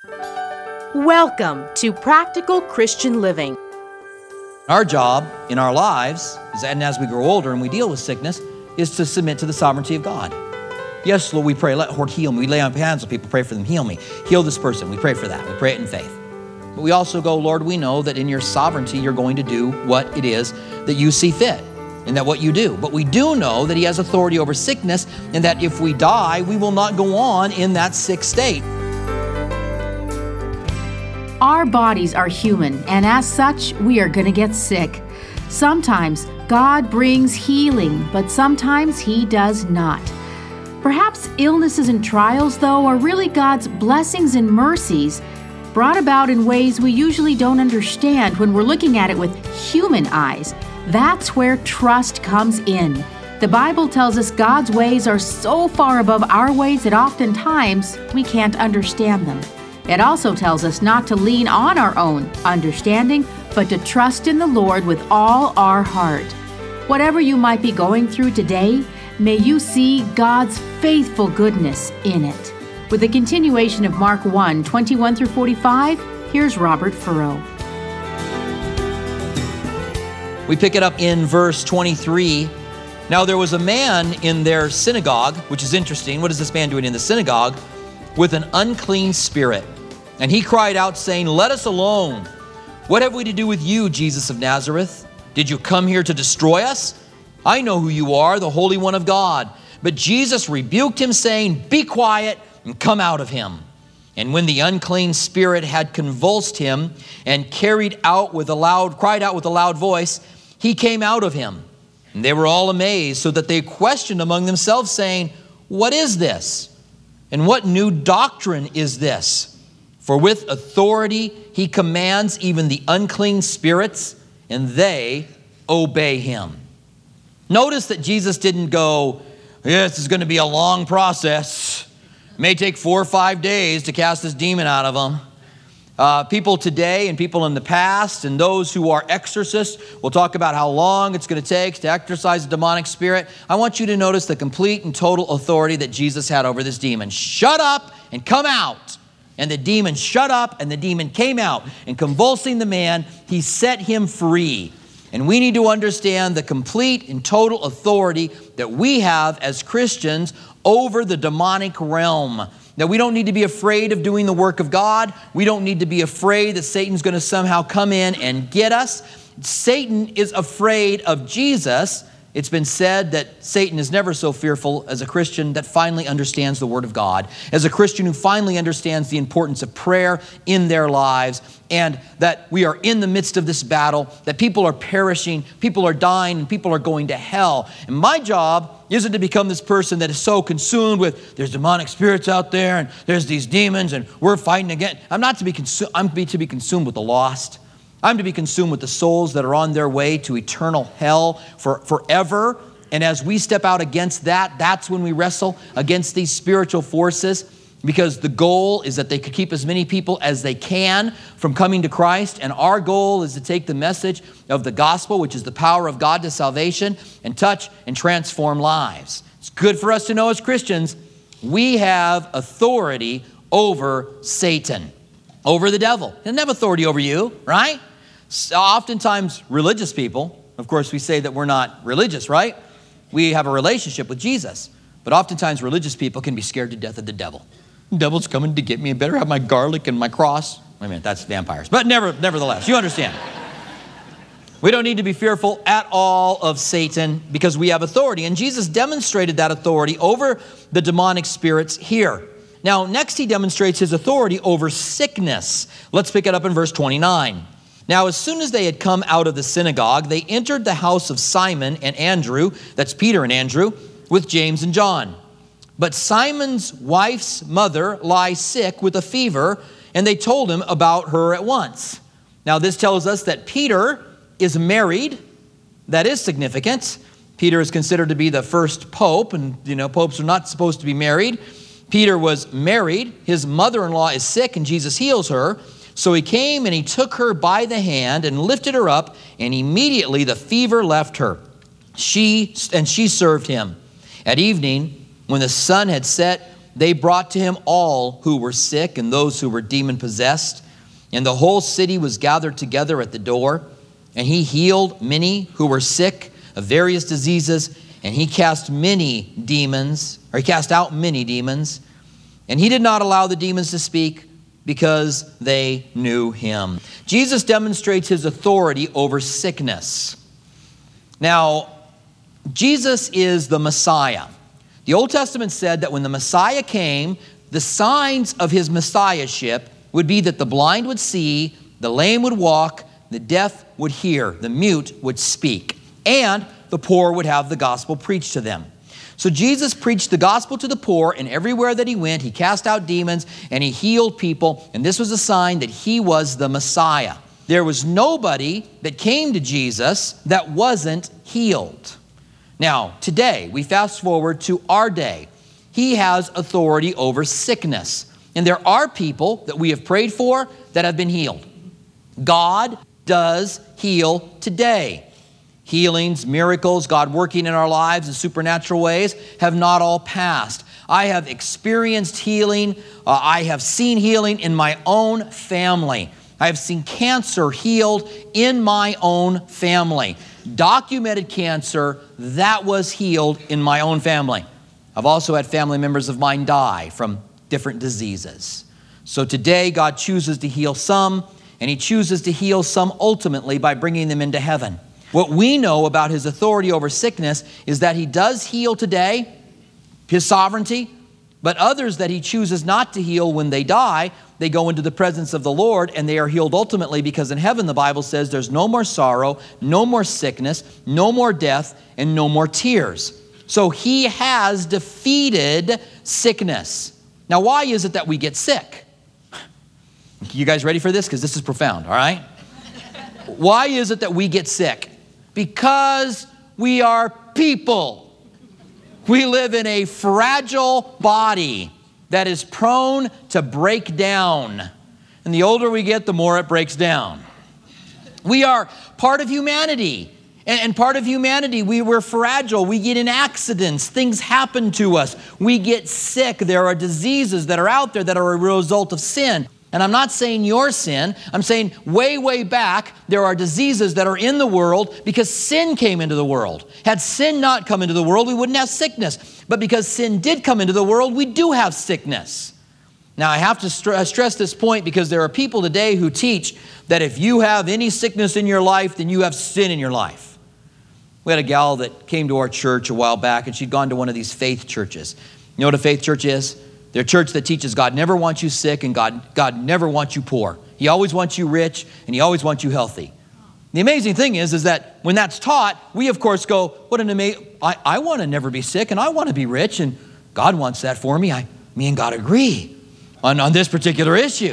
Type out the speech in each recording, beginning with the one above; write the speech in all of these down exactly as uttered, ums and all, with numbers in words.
Welcome to Practical Christian Living. Our job in our lives, and as we grow older and we deal with sickness, is to submit to the sovereignty of God. Yes, Lord, we pray, let Lord heal me. We lay on hands on people, pray for them, heal me. Heal this person. We pray for that. We pray it in faith. But we also go, Lord, we know that in your sovereignty, you're going to do what it is that you see fit and that what you do. But we do know that he has authority over sickness and that if we die, we will not go on in that sick state. Our bodies are human, and as such, we are going to get sick. Sometimes God brings healing, but sometimes he does not. Perhaps illnesses and trials, though, are really God's blessings and mercies brought about in ways we usually don't understand when we're looking at it with human eyes. That's where trust comes in. The Bible tells us God's ways are so far above our ways that oftentimes we can't understand them. It also tells us not to lean on our own understanding, but to trust in the Lord with all our heart. Whatever you might be going through today, may you see God's faithful goodness in it. With a continuation of Mark one, twenty-one through forty-five, here's Robert Furrow. We pick it up in verse twenty-three. Now there was a man in their synagogue, which is interesting. What is this man doing in the synagogue? With an unclean spirit. And he cried out, saying, "Let us alone. What have we to do with you, Jesus of Nazareth? Did you come here to destroy us? I know who you are, the Holy One of God." But Jesus rebuked him, saying, "Be quiet and come out of him." And when the unclean spirit had convulsed him and carried out with a loud, cried out with a loud voice, he came out of him. And they were all amazed, so that they questioned among themselves, saying, "What is this? And what new doctrine is this? For with authority he commands even the unclean spirits, and they obey him." Notice that Jesus didn't go, "Yeah, this is going to be a long process. It may take four or five days to cast this demon out of them." Uh, people today and people in the past and those who are exorcists will talk about how long it's going to take to exorcise a demonic spirit. I want you to notice the complete and total authority that Jesus had over this demon. Shut up and come out. And the demon shut up and the demon came out. And convulsing the man, he set him free. And we need to understand the complete and total authority that we have as Christians over the demonic realm. Now, we don't need to be afraid of doing the work of God. We don't need to be afraid that Satan's going to somehow come in and get us. Satan is afraid of Jesus. It's been said that Satan is never so fearful as a Christian that finally understands the Word of God, as a Christian who finally understands the importance of prayer in their lives, and that we are in the midst of this battle, that people are perishing, people are dying, and people are going to hell. And my job isn't to become this person that is so consumed with, there's demonic spirits out there, and there's these demons, and we're fighting again. I'm not to be consumed, I'm to be, to be consumed with the lost. I'm to be consumed with the souls that are on their way to eternal hell for forever. And as we step out against that, that's when we wrestle against these spiritual forces, because the goal is that they could keep as many people as they can from coming to Christ. And our goal is to take the message of the gospel, which is the power of God to salvation, and touch and transform lives. It's good for us to know as Christians, we have authority over Satan, over the devil. He doesn't have authority over you, right? So oftentimes religious people, of course we say that we're not religious, right? We have a relationship with Jesus. But oftentimes religious people can be scared to death of the devil. The devil's coming to get me. I better have my garlic and my cross. Wait a minute, that's vampires. But never, nevertheless, you understand. We don't need to be fearful at all of Satan because we have authority. And Jesus demonstrated that authority over the demonic spirits here. Now, next he demonstrates his authority over sickness. Let's pick it up in verse twenty-nine. Now, as soon as they had come out of the synagogue, they entered the house of Simon and Andrew, that's Peter and Andrew, with James and John. But Simon's wife's mother lies sick with a fever, and they told him about her at once. Now, this tells us that Peter is married. That is significant. Peter is considered to be the first pope, and you know, popes are not supposed to be married. Peter was married. His mother-in-law is sick, and Jesus heals her. So he came and he took her by the hand and lifted her up, and immediately the fever left her. She and she served him. At evening, when the sun had set, They brought to him all who were sick and those who were demon-possessed, and the whole city was gathered together at the door. And he healed many who were sick of various diseases, and he cast many demons, or he cast out many demons. And he did not allow the demons to speak because they knew him. Jesus demonstrates his authority over sickness. Now, Jesus is the Messiah. The Old Testament said that when the Messiah came, the signs of his messiahship would be that the blind would see, the lame would walk, the deaf would hear, the mute would speak, and the poor would have the gospel preached to them. So Jesus preached the gospel to the poor, and everywhere that he went, he cast out demons and he healed people, and this was a sign that he was the Messiah. There was nobody that came to Jesus that wasn't healed. Now, today, we fast forward to our day. He has authority over sickness. And there are people that we have prayed for that have been healed. God does heal today. Healings, miracles, God working in our lives in supernatural ways have not all passed. I have experienced healing. Uh, I have seen healing in my own family. I have seen cancer healed in my own family. Documented cancer that was healed in my own family. I've also had family members of mine die from different diseases. So today God chooses to heal some, and he chooses to heal some ultimately by bringing them into heaven. What we know about his authority over sickness is that he does heal today, his sovereignty, but others that he chooses not to heal when they die, they go into the presence of the Lord and they are healed ultimately, because in heaven the Bible says there's no more sorrow, no more sickness, no more death, and no more tears. So he has defeated sickness. Now, why is it that we get sick? You guys ready for this? Because this is profound, all right? Why is it that we get sick? Because we are people. We live in a fragile body that is prone to break down. And the older we get, the more it breaks down. We are part of humanity. And part of humanity, we were fragile. We get in accidents. Things happen to us. We get sick. There are diseases that are out there that are a result of sin. And I'm not saying your sin. I'm saying way, way back, there are diseases that are in the world because sin came into the world. Had sin not come into the world, we wouldn't have sickness. But because sin did come into the world, we do have sickness. Now, I have to st- stress this point because there are people today who teach that if you have any sickness in your life, then you have sin in your life. We had a gal that came to our church a while back, and she'd gone to one of these faith churches. You know what a faith church is? They're a church that teaches God never wants you sick and God, God never wants you poor. He always wants you rich and he always wants you healthy. The amazing thing is, is that when that's taught, we of course go, what an amazing, I, I want to never be sick and I want to be rich and God wants that for me. I, me and God agree on, on this particular issue.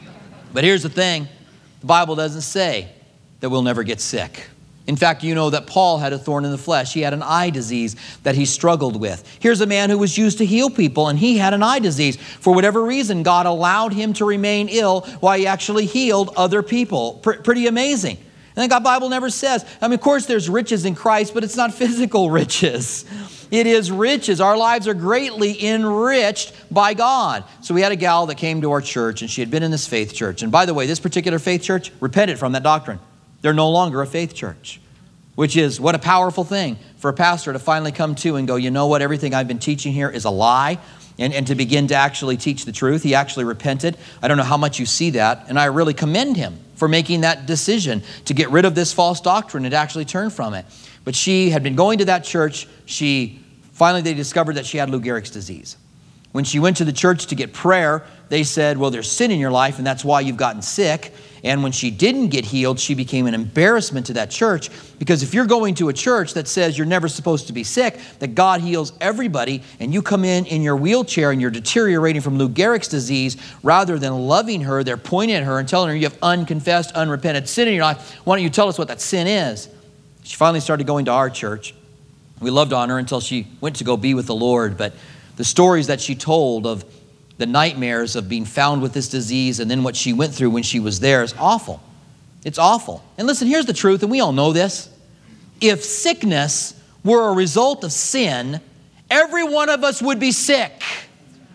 But here's the thing, the Bible doesn't say that we'll never get sick. In fact, you know that Paul had a thorn in the flesh. He had an eye disease that he struggled with. Here's a man who was used to heal people, and he had an eye disease. For whatever reason, God allowed him to remain ill while he actually healed other people. P- pretty amazing. And then God Bible never says, I mean, of course there's riches in Christ, but it's not physical riches. It is riches. Our lives are greatly enriched by God. So we had a gal that came to our church, and she had been in this faith church. And by the way, this particular faith church repented from that doctrine. They're no longer a faith church, which is what a powerful thing for a pastor to finally come to and go, you know what, everything I've been teaching here is a lie, and, and to begin to actually teach the truth. He actually repented. I don't know how much you see that, and I really commend him for making that decision to get rid of this false doctrine and actually turn from it. But she had been going to that church. She finally, they discovered that she had Lou Gehrig's disease. When she went to the church to get prayer, they said, well, there's sin in your life, and that's why you've gotten sick. And when she didn't get healed, she became an embarrassment to that church, because if you're going to a church that says you're never supposed to be sick, that God heals everybody, and you come in in your wheelchair and you're deteriorating from Lou Gehrig's disease, rather than loving her, they're pointing at her and telling her you have unconfessed, unrepented sin in your life. Why don't you tell us what that sin is? She finally started going to our church. We loved on her until she went to go be with the Lord. But the stories that she told of the nightmares of being found with this disease and then what she went through when she was there is awful. It's awful. And listen, here's the truth, and we all know this. If sickness were a result of sin, every one of us would be sick.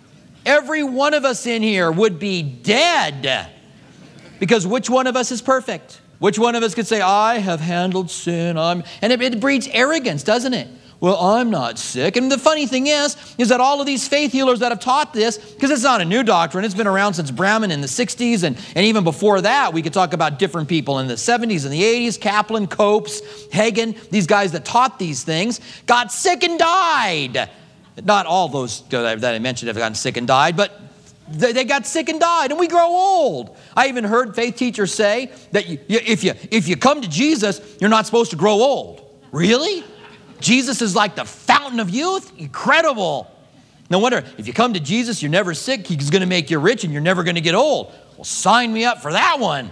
every one of us in here would be dead. Because which one of us is perfect? Which one of us could say, I have handled sin? I'm, and it, it breeds arrogance, doesn't it? Well, I'm not sick. And the funny thing is, is that all of these faith healers that have taught this, because it's not a new doctrine, it's been around since Brahman in the sixties, and, and even before that, we could talk about different people in the seventies and the eighties, Kaplan, Copes, Hagen, these guys that taught these things, got sick and died. Not all those that I mentioned have gotten sick and died, but they, they got sick and died, and we grow old. I even heard faith teachers say that you, if, you, if you come to Jesus, you're not supposed to grow old. Really? Jesus is like the fountain of youth? Incredible. No wonder, if you come to Jesus, you're never sick. He's going to make you rich and you're never going to get old. Well, sign me up for that one.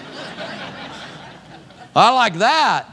I like that.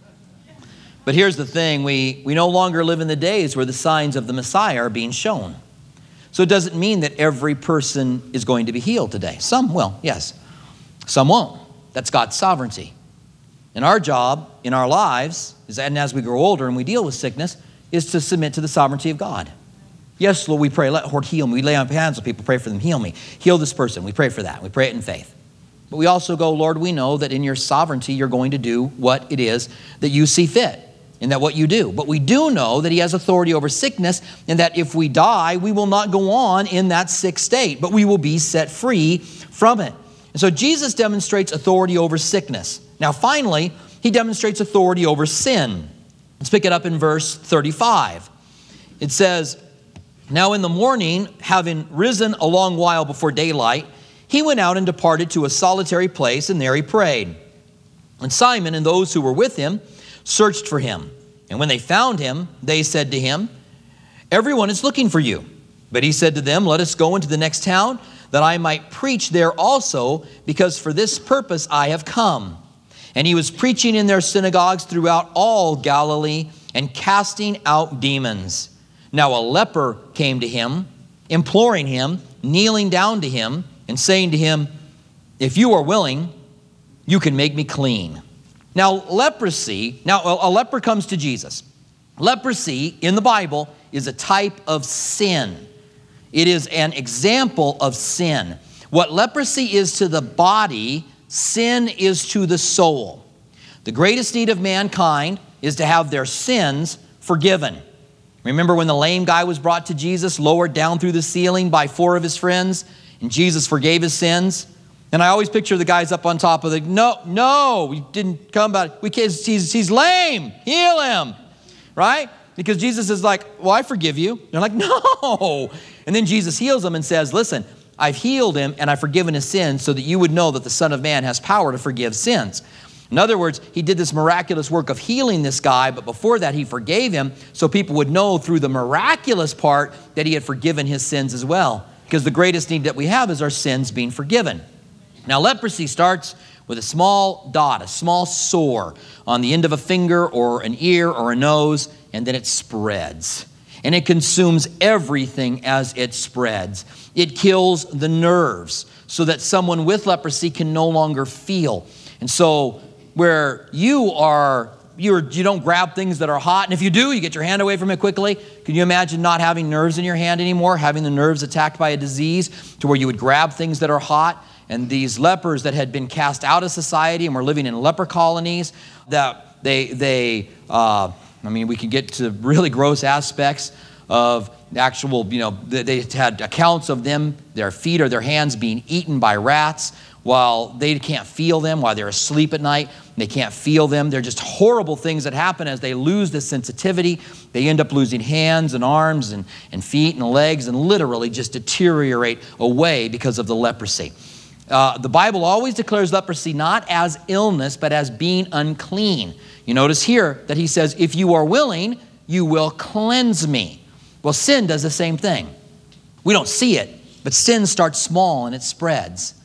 But here's the thing. We, we no longer live in the days where the signs of the Messiah are being shown. So it doesn't mean that every person is going to be healed today. Some will, yes. Some won't. That's God's sovereignty. And our job in our lives, is, and as we grow older and we deal with sickness, is to submit to the sovereignty of God. Yes, Lord, we pray, let Lord heal me. We lay on hands on people, pray for them, heal me. Heal this person. We pray for that. We pray it in faith. But we also go, Lord, we know that in your sovereignty, you're going to do what it is that you see fit, and that what you do. But we do know that he has authority over sickness, and that if we die, we will not go on in that sick state, but we will be set free from it. And so Jesus demonstrates authority over sickness. Now, finally, he demonstrates authority over sin. Let's pick it up in verse thirty-five. It says, now in the morning, having risen a long while before daylight, he went out and departed to a solitary place, and there he prayed. And Simon and those who were with him searched for him. And when they found him, they said to him, everyone is looking for you. But he said to them, let us go into the next town, that I might preach there also, because for this purpose I have come. And he was preaching in their synagogues throughout all Galilee and casting out demons. Now a leper came to him, imploring him, kneeling down to him, and saying to him, if you are willing, you can make me clean. Now leprosy, now a leper comes to Jesus. Leprosy in the Bible is a type of sin. It is an example of sin. What leprosy is to the body, sin is to the soul. The greatest need of mankind is to have their sins forgiven. Remember when the lame guy was brought to Jesus, lowered down through the ceiling by four of his friends, and Jesus forgave his sins? And I always picture the guys up on top of the, no, no, we didn't come about, we can't, he's, he's lame, heal him, right? Because Jesus is like, well, I forgive you. They're like, no. And then Jesus heals them and says, listen, I've healed him and I've forgiven his sins so that you would know that the Son of Man has power to forgive sins. In other words, he did this miraculous work of healing this guy, but before that he forgave him so people would know through the miraculous part that he had forgiven his sins as well. Because the greatest need that we have is our sins being forgiven. Now, leprosy starts with a small dot, a small sore on the end of a finger or an ear or a nose, and then it spreads. And it consumes everything as it spreads. It kills the nerves so that someone with leprosy can no longer feel. And so where you are, you're, you don't grab things that are hot, and if you do, you get your hand away from it quickly. Can you imagine not having nerves in your hand anymore, having the nerves attacked by a disease to where you would grab things that are hot? And these lepers that had been cast out of society and were living in leper colonies, that they, they uh, I mean, we can get to really gross aspects of actual, you know, they had accounts of them, their feet or their hands being eaten by rats while they can't feel them, while they're asleep at night. They can't feel them. They're just horrible things that happen as they lose this sensitivity. They end up losing hands and arms and, and feet and legs and literally just deteriorate away because of the leprosy. Uh, the Bible always declares leprosy not as illness, but as being unclean. You notice here that he says, if you are willing, you will cleanse me. Well, sin does the same thing. We don't see it, but sin starts small and it spreads.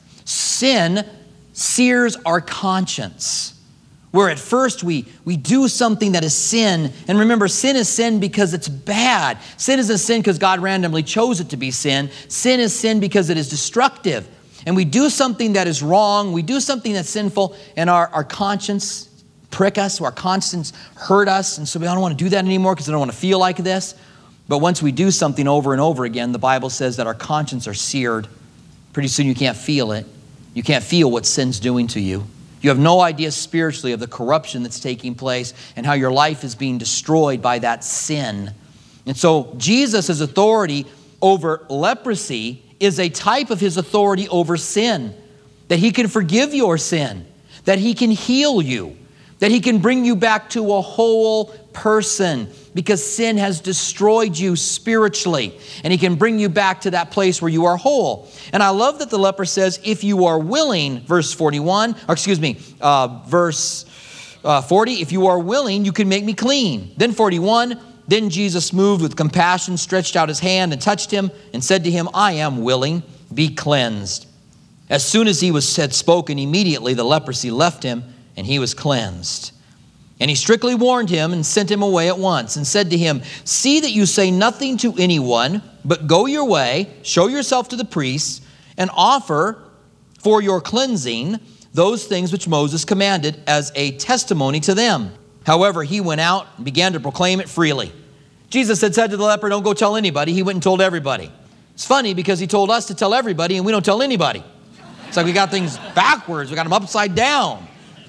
Sin sears our conscience. Where at first we, we do something that is sin. And remember, sin is sin because it's bad. Sin isn't sin because God randomly chose it to be sin. Sin is sin because it is destructive. And we do something that is wrong, we do something that's sinful, and our, our conscience prick us, our conscience hurt us, and so we don't want to do that anymore because I don't want to feel like this. But once we do something over and over again, the Bible says that our conscience are seared. Pretty soon you can't feel it. You can't feel what sin's doing to you. You have no idea spiritually of the corruption that's taking place and how your life is being destroyed by that sin. And so Jesus' authority over leprosy is a type of his authority over sin. That he can forgive your sin, that he can heal you, that he can bring you back to a whole person because sin has destroyed you spiritually, and he can bring you back to that place where you are whole. And I love that the leper says, if you are willing, verse forty-one, or excuse me, uh, verse uh, forty, if you are willing, you can make me clean. Then forty-one, then Jesus moved with compassion, stretched out his hand and touched him and said to him, I am willing, be cleansed. As soon as he was had spoken, immediately the leprosy left him, and he was cleansed. And he strictly warned him and sent him away at once and said to him, see that you say nothing to anyone, but go your way, show yourself to the priests, and offer for your cleansing those things which Moses commanded as a testimony to them. However, he went out and began to proclaim it freely. Jesus had said to the leper, don't go tell anybody. He went and told everybody. It's funny because he told us to tell everybody, and we don't tell anybody. It's like we got things backwards. We got them upside down.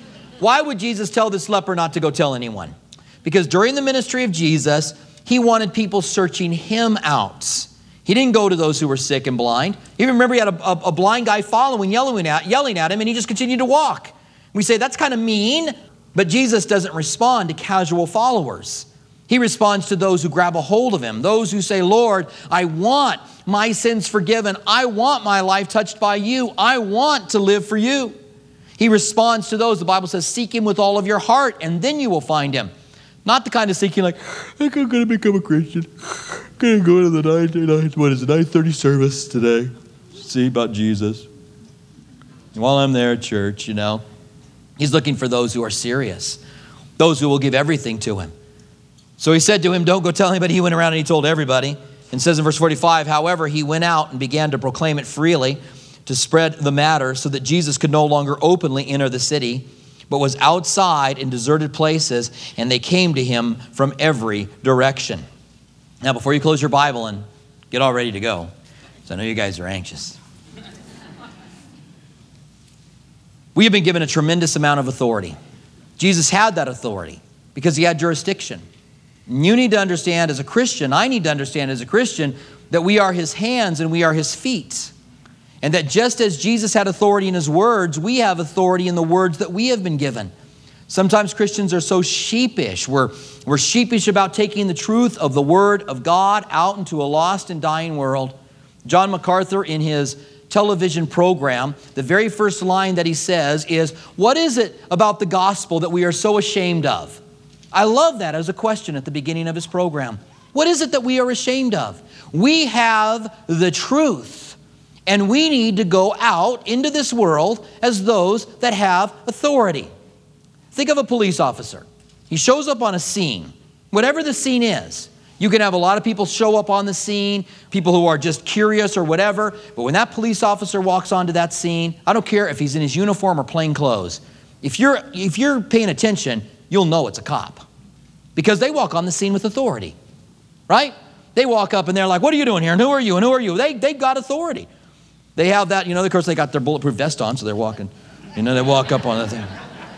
Why would Jesus tell this leper not to go tell anyone? Because during the ministry of Jesus, he wanted people searching him out. He didn't go to those who were sick and blind. You remember he had a, a, a blind guy following, yelling at, yelling at him, and he just continued to walk. We say, that's kind of mean, but Jesus doesn't respond to casual followers. He responds to those who grab a hold of him, those who say, Lord, I want my sins forgiven. I want my life touched by you. I want to live for you. He responds to those, the Bible says, seek him with all of your heart, and then you will find him. Not the kind of seeking like, I think I'm going to become a Christian. I'm going to go to the nine, what is it, nine thirty service today. See about Jesus. And while I'm there at church, you know, he's looking for those who are serious, those who will give everything to him. So he said to him, don't go tell anybody. He went around and he told everybody. And says in verse forty-five, however, he went out and began to proclaim it freely, to spread the matter so that Jesus could no longer openly enter the city, but was outside in deserted places, and they came to him from every direction. Now, before you close your Bible and get all ready to go, because I know you guys are anxious. We have been given a tremendous amount of authority. Jesus had that authority because he had jurisdiction. You need to understand as a Christian, I need to understand as a Christian, that we are his hands and we are his feet. And that just as Jesus had authority in his words, we have authority in the words that we have been given. Sometimes Christians are so sheepish. We're, we're sheepish about taking the truth of the word of God out into a lost and dying world. John MacArthur, in his television program, the very first line that he says is, what is it about the gospel that we are so ashamed of? I love that as a question at the beginning of his program. What is it that we are ashamed of? We have the truth, and we need to go out into this world as those that have authority. Think of a police officer. He shows up on a scene, whatever the scene is. You can have a lot of people show up on the scene, people who are just curious or whatever, but when that police officer walks onto that scene, I don't care if he's in his uniform or plain clothes. If you're, if you're paying attention, you'll know it's a cop because they walk on the scene with authority, right? They walk up and they're like, what are you doing here? And who are you? And who are you? They, they got authority. They have that, you know, of course they got their bulletproof vest on, so they're walking, you know, they walk up on that thing.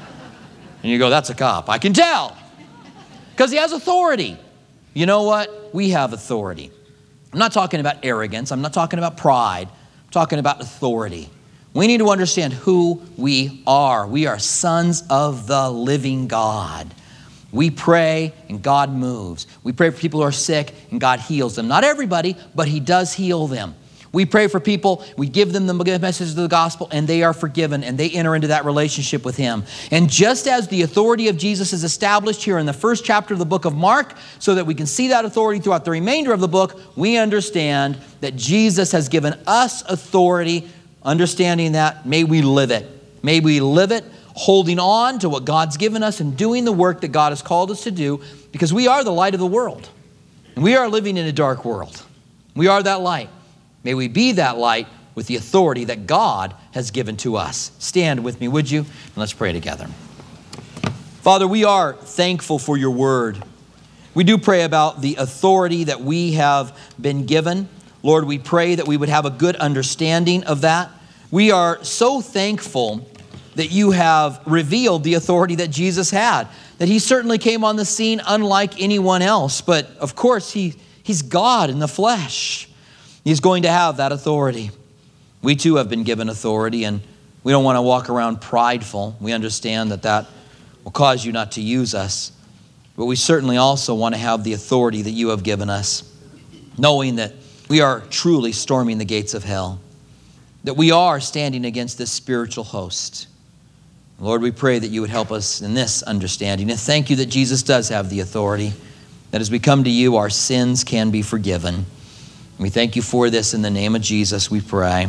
And you go, that's a cop. I can tell because he has authority. You know what? We have authority. I'm not talking about arrogance. I'm not talking about pride. I'm talking about authority. We need to understand who we are. We are sons of the living God. We pray and God moves. We pray for people who are sick and God heals them. Not everybody, but he does heal them. We pray for people, we give them the message of the gospel, and they are forgiven, and they enter into that relationship with him. And just as the authority of Jesus is established here in the first chapter of the book of Mark, so that we can see that authority throughout the remainder of the book, we understand that Jesus has given us authority. Understanding that, may we live it. May we live it, holding on to what God's given us and doing the work that God has called us to do, because we are the light of the world. And we are living in a dark world. We are that light. May we be that light with the authority that God has given to us. Stand with me, would you? And let's pray together. Father, we are thankful for your word. We do pray about the authority that we have been given. Lord, we pray that we would have a good understanding of that. We are so thankful that you have revealed the authority that Jesus had, that he certainly came on the scene unlike anyone else. But of course, he, he's God in the flesh. He's going to have that authority. We too have been given authority, and we don't want to walk around prideful. We understand that that will cause you not to use us. But we certainly also want to have the authority that you have given us, knowing that we are truly storming the gates of hell, that we are standing against this spiritual host. Lord, we pray that you would help us in this understanding. And thank you that Jesus does have the authority, that as we come to you, our sins can be forgiven. We thank you for this in the name of Jesus, we pray.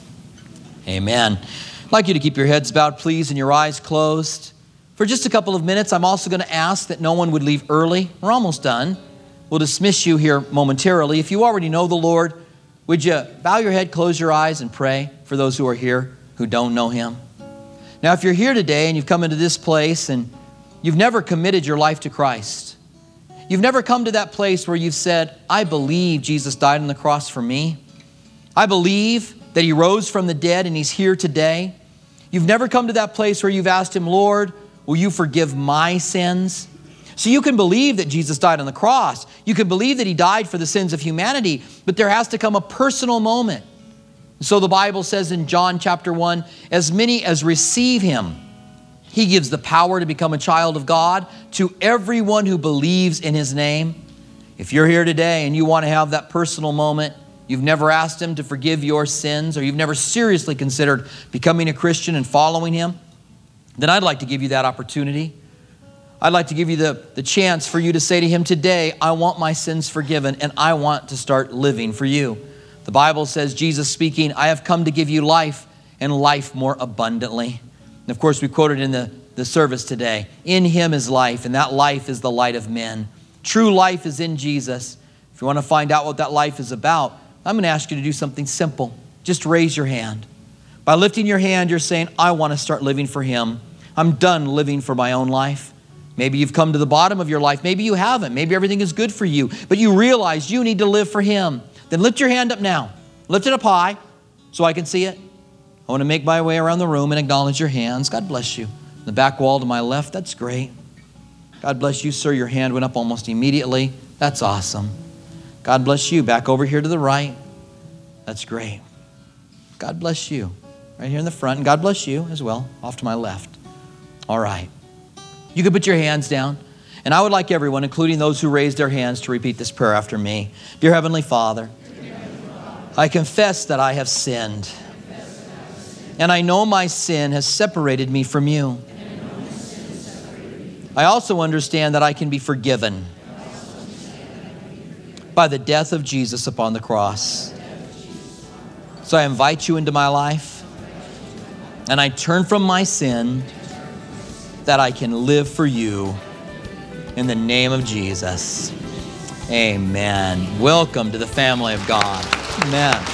Amen. I'd like you to keep your heads bowed, please, and your eyes closed. For just a couple of minutes, I'm also going to ask that no one would leave early. We're almost done. We'll dismiss you here momentarily. If you already know the Lord, would you bow your head, close your eyes, and pray for those who are here who don't know him? Now, if you're here today and you've come into this place and you've never committed your life to Christ, you've never come to that place where you've said, I believe Jesus died on the cross for me. I believe that he rose from the dead and he's here today. You've never come to that place where you've asked him, Lord, will you forgive my sins? So you can believe that Jesus died on the cross. You can believe that he died for the sins of humanity, but there has to come a personal moment. So the Bible says in John chapter one, as many as receive him, he gives the power to become a child of God to everyone who believes in his name. If you're here today and you want to have that personal moment, you've never asked him to forgive your sins, or you've never seriously considered becoming a Christian and following him, then I'd like to give you that opportunity. I'd like to give you the, the chance for you to say to him today, I want my sins forgiven and I want to start living for you. The Bible says, Jesus speaking, I have come to give you life and life more abundantly. And of course, we quoted in the, the service today, in him is life, and that life is the light of men. True life is in Jesus. If you want to find out what that life is about, I'm going to ask you to do something simple. Just raise your hand. By lifting your hand, you're saying, I want to start living for him. I'm done living for my own life. Maybe you've come to the bottom of your life. Maybe you haven't. Maybe everything is good for you, but you realize you need to live for him. Then lift your hand up now. Lift it up high so I can see it. I want to make my way around the room and acknowledge your hands. God bless you. The back wall to my left, that's great. God bless you, sir. Your hand went up almost immediately. That's awesome. God bless you. Back over here to the right. That's great. God bless you. Right here in the front. And God bless you as well, off to my left. All right. You can put your hands down. And I would like everyone, including those who raised their hands, to repeat this prayer after me. Dear Heavenly Father, I confess that I have sinned. And I know my sin has separated me from you. I also understand that I can be forgiven by the death of Jesus upon the cross. So I invite you into my life, and I turn from my sin that I can live for you in the name of Jesus. Amen. Welcome to the family of God. Amen.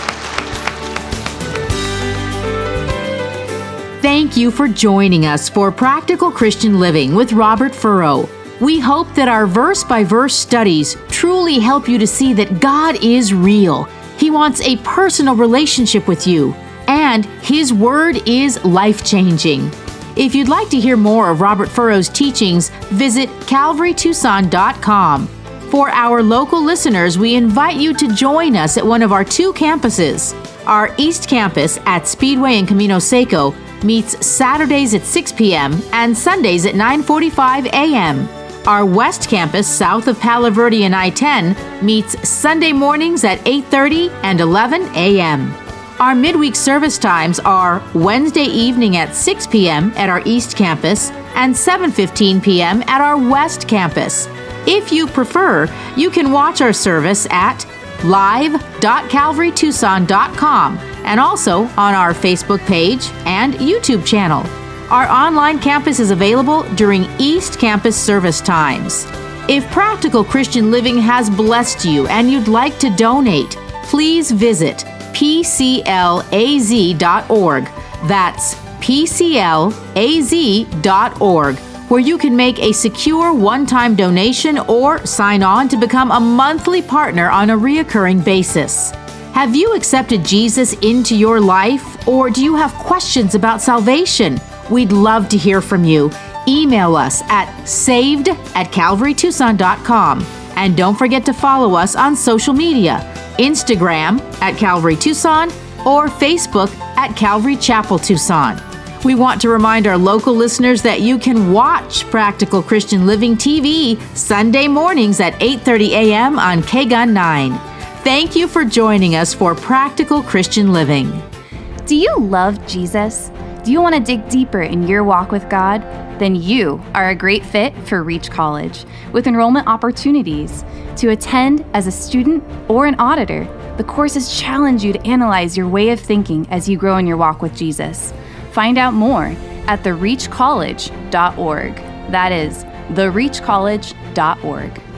Thank you for joining us for Practical Christian Living with Robert Furrow. We hope that our verse-by-verse studies truly help you to see that God is real. He wants a personal relationship with you, and His Word is life-changing. If you'd like to hear more of Robert Furrow's teachings, visit calvary tucson dot com. For our local listeners, we invite you to join us at one of our two campuses. Our East Campus at Speedway and Camino Seco meets Saturdays at six p.m. and Sundays at nine forty-five a.m. Our West Campus, south of Palo Verde and I ten, meets Sunday mornings at eight thirty and eleven a.m. Our midweek service times are Wednesday evening at six p.m. at our East Campus and seven fifteen p.m. at our West Campus. If you prefer, you can watch our service at live dot calvary tucson dot com and also on our Facebook page and YouTube channel. Our online campus is available during East Campus service times. If Practical Christian Living has blessed you and you'd like to donate, please visit p c l a z dot org. That's p c l a z dot org. where you can make a secure one-time donation or sign on to become a monthly partner on a reoccurring basis. Have you accepted Jesus into your life, or do you have questions about salvation? We'd love to hear from you. Email us at saved at calvary tucson dot com. And don't forget to follow us on social media, Instagram at Calvary Tucson or Facebook at Calvary Chapel Tucson. We want to remind our local listeners that you can watch Practical Christian Living T V Sunday mornings at eight thirty a.m. on K G U N nine. Thank you for joining us for Practical Christian Living. Do you love Jesus? Do you want to dig deeper in your walk with God? Then you are a great fit for Reach College, with enrollment opportunities. To attend as a student or an auditor, the courses challenge you to analyze your way of thinking as you grow in your walk with Jesus. Find out more at the reach college dot org. That is the reach college dot org.